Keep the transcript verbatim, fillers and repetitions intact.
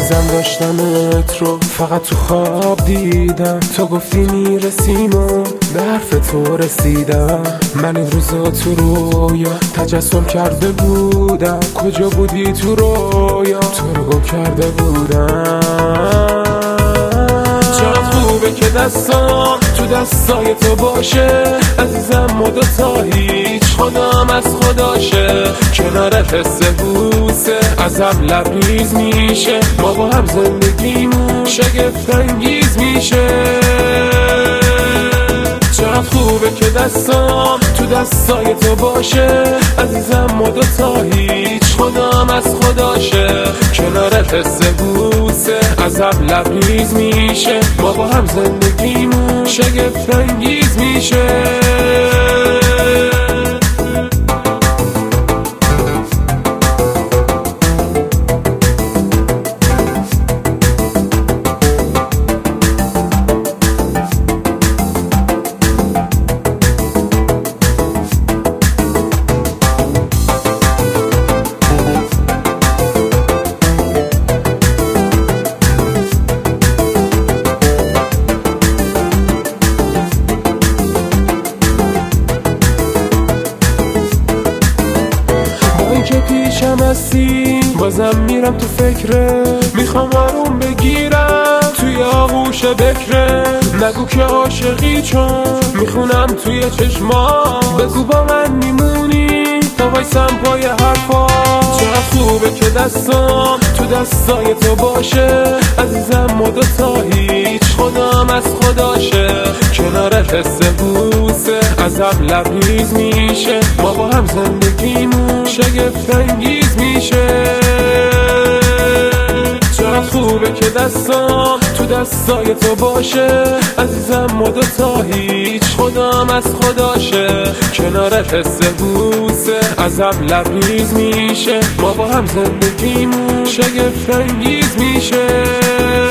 عزیزم داشتمت رو فقط تو خواب دیدم، تو گفتی میرسیم و به حرف تو رسیدم. من این روزا تو رویا تجسم کرده بودم، کجا بودی تو رویا تو رو گم کرده بودم. چقدر خوبه که دستام تو دستای تو باشه عزیزم، ما دوتا هیچ خدام از خداشه. کنارت حس بوسه ازم لبریز میشه، ما با هم زندگیمون شگفت انگیز میشه. چقدر خوبه که دستام تو دستای تو باشه عزیزم، ما دوتا هیچ خدام از خداشه. کنارت حس بوسه ازم لبریز میشه، ما با هم زندگیمون شگفت انگیز میشه. که پیشم هستی بازم میرم تو فکره، میخوام آروم بگیرم توی آغوش بکره. نگو که عاشقی چون میخونم توی چشمام، بگو با من میمونی تا وایسم پای حرفا. چقدر خوبه که دستام تو دستای تو باشه عزیزم، ما دوتا هیچ خدام از خداشه. کنارت حس بوسه ازم لبریز میشه، ما با هم زندگیمون شگفت انگیز میشه. چقدر خوبه که دستام تو دستای تو باشه عزیزم، ما دوتا هیچ خدام از خداشه. کنارت حس بوسه ازم لبریز میشه، ما با هم زندگیمون شگفت انگیز میشه.